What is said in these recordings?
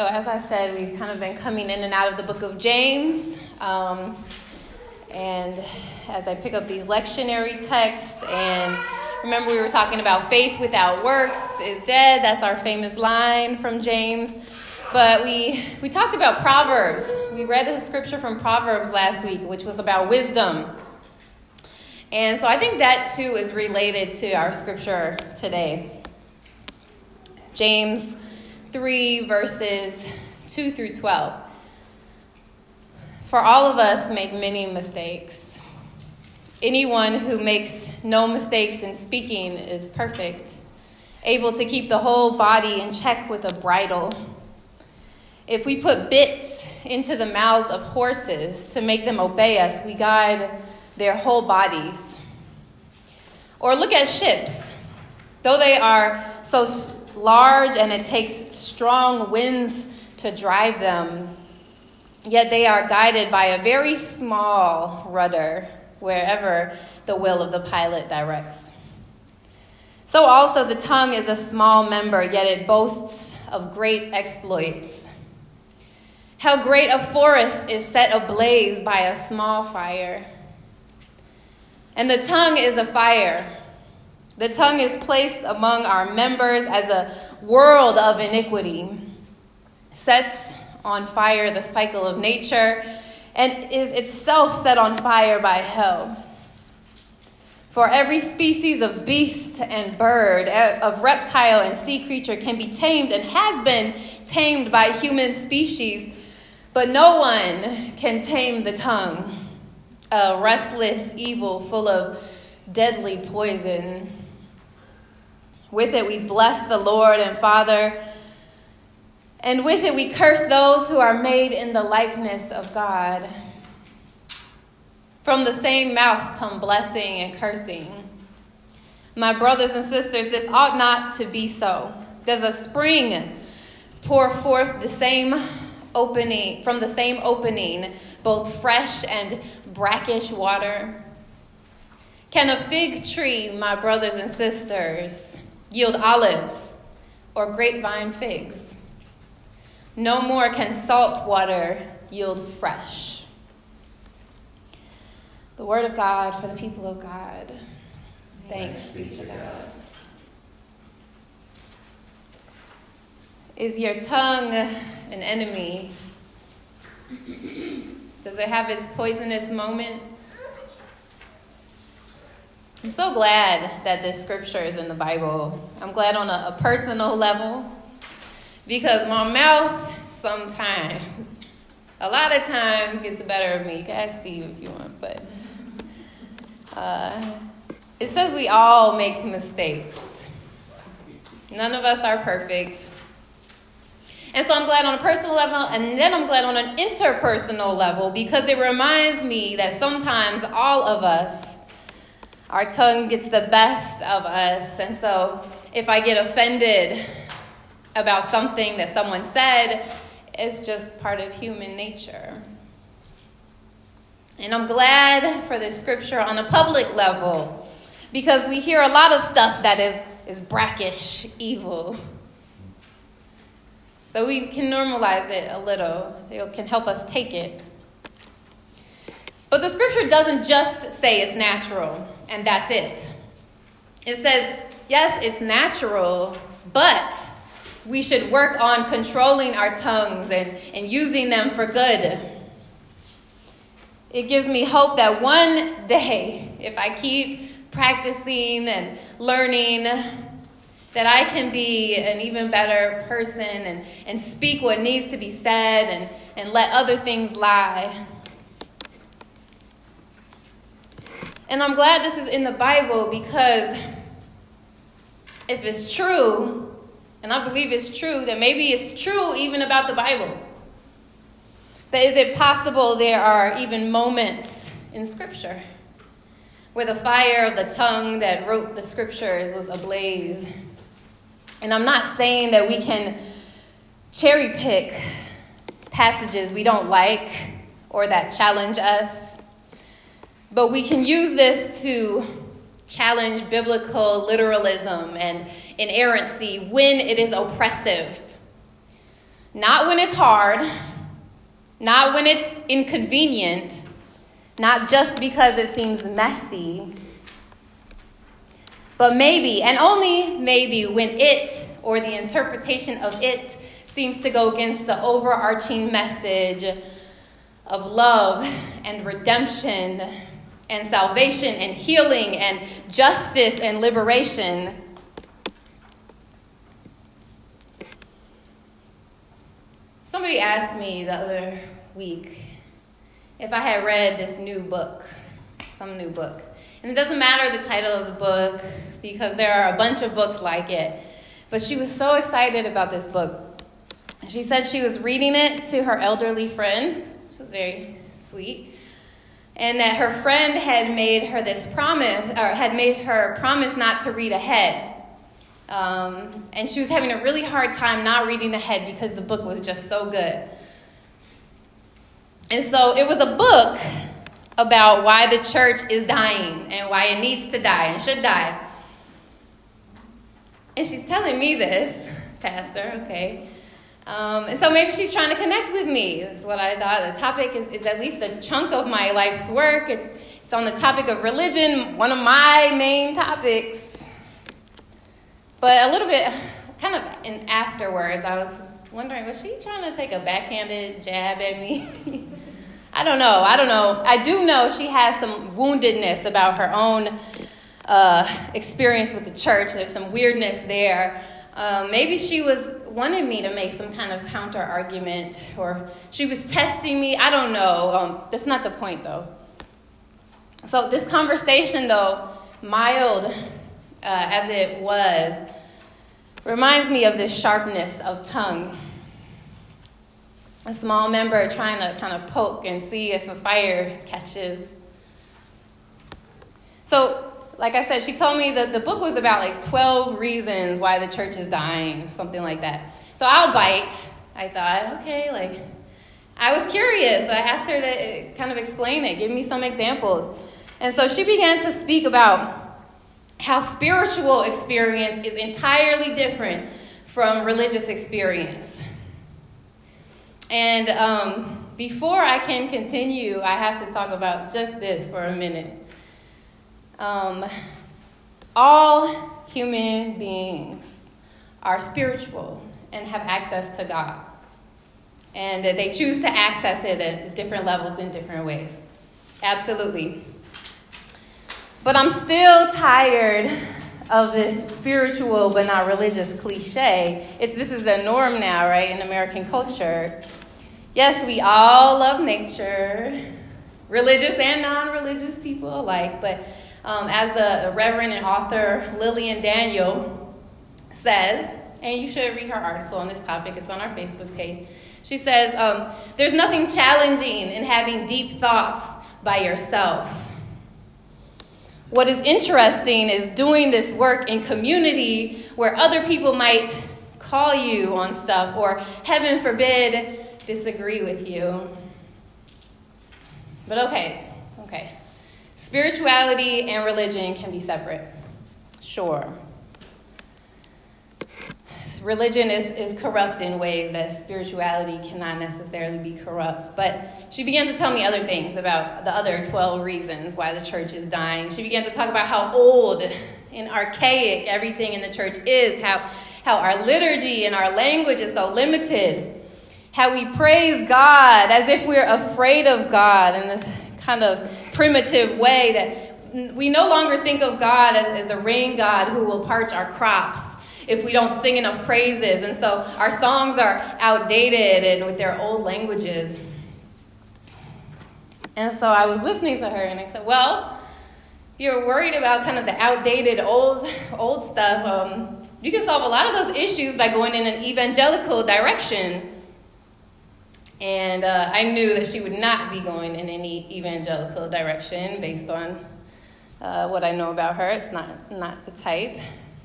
So as I said, we've kind of been coming in and out of the book of James. And as I pick up these lectionary texts, and remember we were talking about faith without works is dead. That's our famous line from James. But we talked about Proverbs. We read a scripture from Proverbs last week, which was about wisdom. And so I think that too is related to our scripture today. James 3 verses 2 through 12. For all of us make many mistakes. Anyone who makes no mistakes in speaking is perfect, able to keep the whole body in check with a bridle. If we put bits into the mouths of horses to make them obey us, we guide their whole bodies. Or look at ships. Though they are so large and it takes strong winds to drive them, yet they are guided by a very small rudder wherever the will of the pilot directs. So also the tongue is a small member, yet it boasts of great exploits. How great a forest is set ablaze by a small fire. And the tongue is a fire. The tongue is placed among our members as a world of iniquity, sets on fire the cycle of nature, and is itself set on fire by hell. For every species of beast and bird, of reptile and sea creature can be tamed and has been tamed by human species, but no one can tame the tongue, a restless evil full of deadly poison. With it we bless the Lord and Father, and with it we curse those who are made in the likeness of God. From the same mouth come blessing and cursing. My brothers and sisters, this ought not to be so. Does a spring pour forth from the same opening, both fresh and brackish water? Can a fig tree, my brothers and sisters, yield olives or grapevine figs? No more can salt water yield fresh. The word of God for the people of God. Thanks be to God. Is your tongue an enemy? Does it have its poisonous moments? I'm so glad that this scripture is in the Bible. I'm glad on a personal level, because my mouth sometimes, a lot of times, gets the better of me. You can ask Steve if you want, but it says we all make mistakes. None of us are perfect. And so I'm glad on a personal level, and then I'm glad on an interpersonal level, because it reminds me that sometimes all of us, our tongue gets the best of us. And so if I get offended about something that someone said, it's just part of human nature. And I'm glad for this scripture on a public level, because we hear a lot of stuff that is brackish, evil. So we can normalize it a little. It can help us take it. But the scripture doesn't just say it's natural, and that's it. It says, yes, it's natural, but we should work on controlling our tongues and using them for good. It gives me hope that one day, if I keep practicing and learning, that I can be an even better person and speak what needs to be said and let other things lie. And I'm glad this is in the Bible, because if it's true, and I believe it's true, then maybe it's true even about the Bible. That is it possible there are even moments in Scripture where the fire of the tongue that wrote the Scriptures was ablaze. And I'm not saying that we can cherry pick passages we don't like or that challenge us, but we can use this to challenge biblical literalism and inerrancy when it is oppressive. Not when it's hard, not when it's inconvenient, not just because it seems messy, but maybe, and only maybe, when it or the interpretation of it seems to go against the overarching message of love and redemption and salvation and healing and justice and liberation. Somebody asked me the other week if I had read this new book, some new book. And it doesn't matter the title of the book because there are a bunch of books like it. But she was so excited about this book. She said she was reading it to her elderly friend, which was very sweet, and that her friend had made her this promise, or had made her promise not to read ahead. And she was having a really hard time not reading ahead because the book was just so good. And so it was a book about why the church is dying and why it needs to die and should die. And she's telling me this, Pastor, okay. And so maybe she's trying to connect with me. That's what I thought. The topic is at least a chunk of my life's work. It's on the topic of religion, one of my main topics. But a little bit, kind of in afterwards, I was wondering, was she trying to take a backhanded jab at me? I don't know. I do know she has some woundedness about her own experience with the church. There's some weirdness there. Maybe she wanted me to make some kind of counter argument, or she was testing me. I don't know. That's not the point, though. So this conversation, though, mild as it was, reminds me of this sharpness of tongue. A small member trying to kind of poke and see if a fire catches. So, like I said, she told me that the book was about like 12 reasons why the church is dying, something like that. So I'll bite. I thought, okay, I was curious. I asked her to kind of explain it, give me some examples. And so she began to speak about how spiritual experience is entirely different from religious experience. And before I can continue, I have to talk about just this for a minute. All human beings are spiritual and have access to God. And they choose to access it at different levels in different ways. Absolutely. But I'm still tired of this spiritual but not religious cliche. This is the norm now, right, in American culture. Yes, we all love nature, religious and non-religious people alike, but as the Reverend and author Lillian Daniel says, and you should read her article on this topic, it's on our Facebook page. She says, there's nothing challenging in having deep thoughts by yourself. What is interesting is doing this work in community where other people might call you on stuff or, heaven forbid, disagree with you. But okay. Spirituality and religion can be separate. Sure. Religion is corrupt in ways that spirituality cannot necessarily be corrupt. But she began to tell me other things about the other 12 reasons why the church is dying. She began to talk about how old and archaic everything in the church is, how our liturgy and our language is so limited, how we praise God as if we're afraid of God in this kind of primitive way, that we no longer think of God as the rain God who will parch our crops if we don't sing enough praises. And so our songs are outdated and with their old languages. And so I was listening to her and I said, well, if you're worried about kind of the outdated old stuff, you can solve a lot of those issues by going in an evangelical direction. And I knew that she would not be going in any evangelical direction based on what I know about her. It's not the type.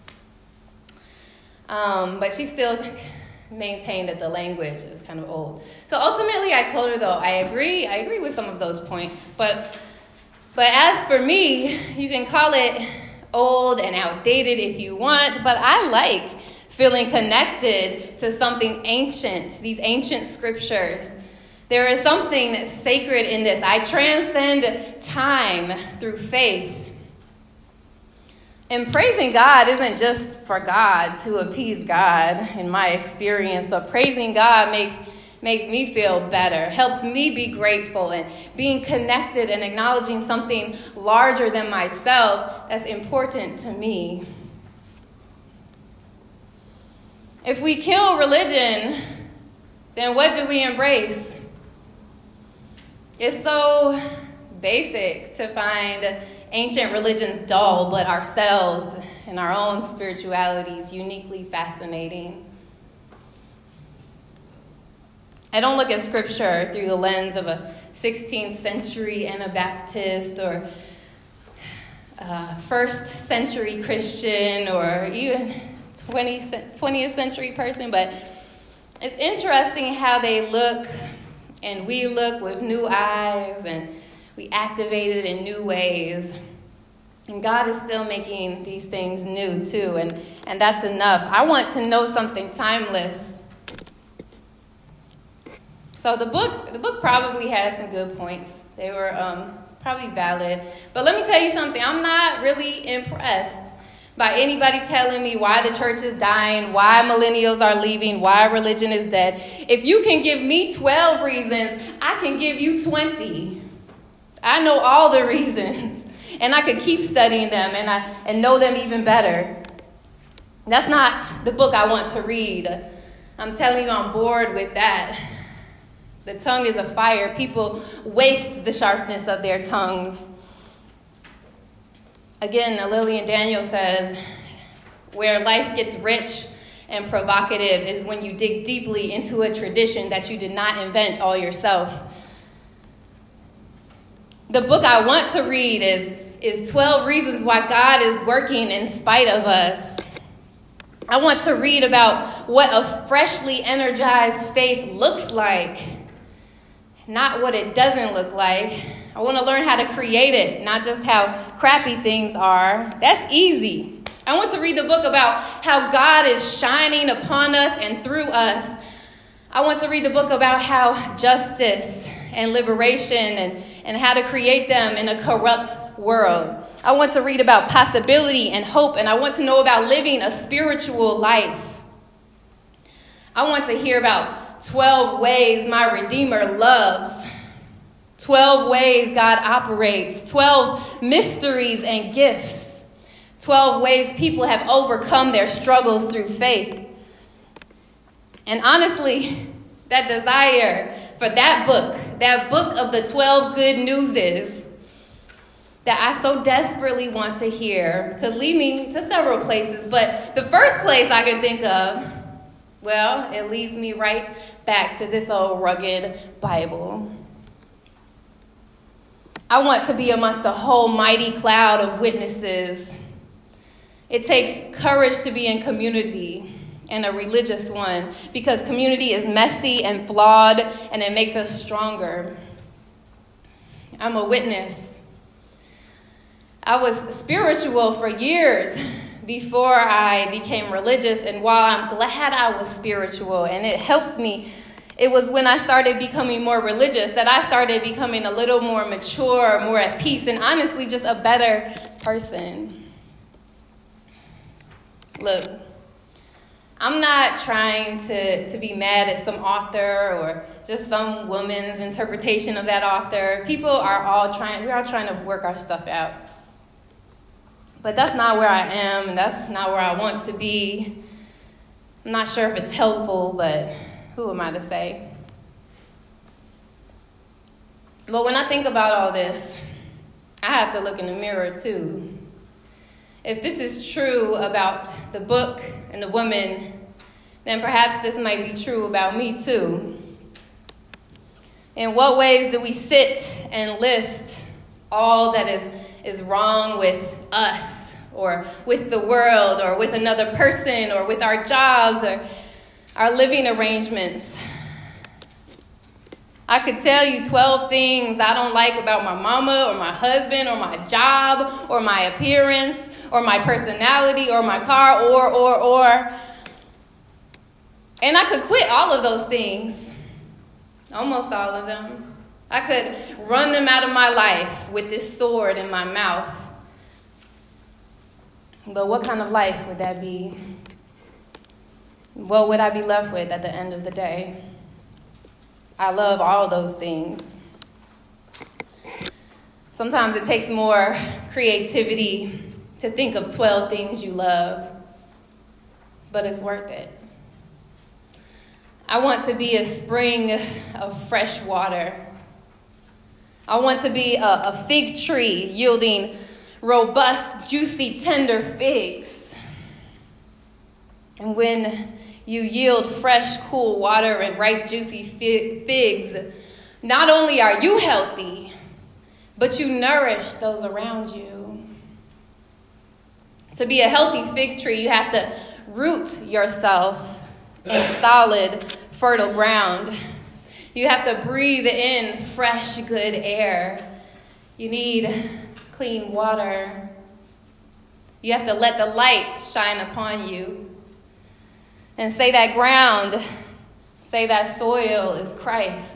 But she still maintained that the language is kind of old. So ultimately, I told her, though, I agree with some of those points. But as for me, you can call it old and outdated if you want, but I like feeling connected to something ancient, these ancient scriptures. There is something sacred in this. I transcend time through faith. And praising God isn't just for God, to appease God in my experience, but praising God makes me feel better, helps me be grateful, and being connected and acknowledging something larger than myself that's important to me. If we kill religion, then what do we embrace? It's so basic to find ancient religions dull, but ourselves and our own spiritualities uniquely fascinating. I don't look at scripture through the lens of a 16th century Anabaptist or first century Christian or even 20th century person, but it's interesting how they look and we look with new eyes and we activate it in new ways. And God is still making these things new too, and that's enough. I want to know something timeless. So the book probably has some good points. They were probably valid. But let me tell you something. I'm not really impressed by anybody telling me why the church is dying, why millennials are leaving, why religion is dead. If you can give me 12 reasons, I can give you 20. I know all the reasons, and I could keep studying them and know them even better. That's not the book I want to read. I'm telling you, I'm bored with that. The tongue is a fire. People waste the sharpness of their tongues. Again, Lillian Daniel says, where life gets rich and provocative is when you dig deeply into a tradition that you did not invent all yourself. The book I want to read is 12 Reasons Why God is Working in Spite of Us. I want to read about what a freshly energized faith looks like, not what it doesn't look like. I want to learn how to create it, not just how crappy things are. That's easy. I want to read the book about how God is shining upon us and through us. I want to read the book about how justice and liberation and how to create them in a corrupt world. I want to read about possibility and hope, and I want to know about living a spiritual life. I want to hear about 12 ways my Redeemer loves, 12 ways God operates, 12 mysteries and gifts, 12 ways people have overcome their struggles through faith. And honestly, that desire for that book of the 12 good newses that I so desperately want to hear could lead me to several places. But the first place I can think of, well, it leads me right back to this old rugged Bible. I want to be amongst a whole mighty cloud of witnesses. It takes courage to be in community, and a religious one, because community is messy and flawed, and it makes us stronger. I'm a witness. I was spiritual for years before I became religious, and while I'm glad I was spiritual and it helped me, it was when I started becoming more religious that I started becoming a little more mature, more at peace, and honestly just a better person. Look, I'm not trying to be mad at some author or just some woman's interpretation of that author. We're all trying to work our stuff out. But that's not where I am, and that's not where I want to be. I'm not sure if it's helpful, but who am I to say? But when I think about all this, I have to look in the mirror too. If this is true about the book and the woman, then perhaps this might be true about me too. In what ways do we sit and list all that is wrong with us, or with the world, or with another person, or with our jobs, or our living arrangements? I could tell you 12 things I don't like about my mama, or my husband, or my job, or my appearance, or my personality, or my car, or. And I could quit all of those things, almost all of them. I could run them out of my life with this sword in my mouth. But what kind of life would that be? What would I be left with at the end of the day? I love all those things. Sometimes it takes more creativity to think of 12 things you love, but it's worth it. I want to be a spring of fresh water. I want to be a fig tree yielding robust, juicy, tender figs. And when you yield fresh, cool water and ripe, juicy figs, not only are you healthy, but you nourish those around you. To be a healthy fig tree, you have to root yourself in solid, fertile ground. You have to breathe in fresh, good air. You need clean water. You have to let the light shine upon you. And say that ground, say that soil is Christ.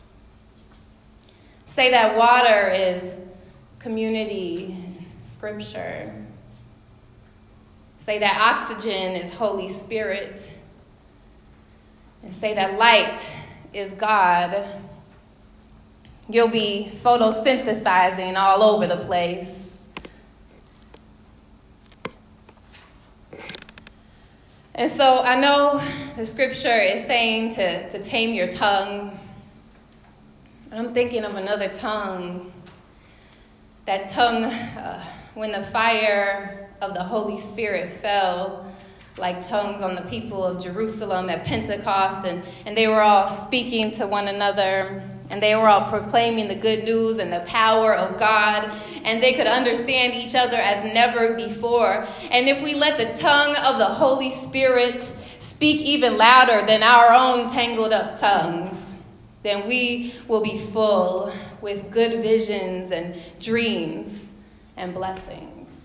Say that water is community, scripture. Say that oxygen is Holy Spirit. And say that light is God. You'll be photosynthesizing all over the place. And so I know the scripture is saying to tame your tongue. I'm thinking of another tongue. That tongue, when the fire of the Holy Spirit fell, like tongues on the people of Jerusalem at Pentecost, and they were all speaking to one another, and they were all proclaiming the good news and the power of God, and they could understand each other as never before. And if we let the tongue of the Holy Spirit speak even louder than our own tangled up tongues, then we will be full with good visions and dreams and blessings.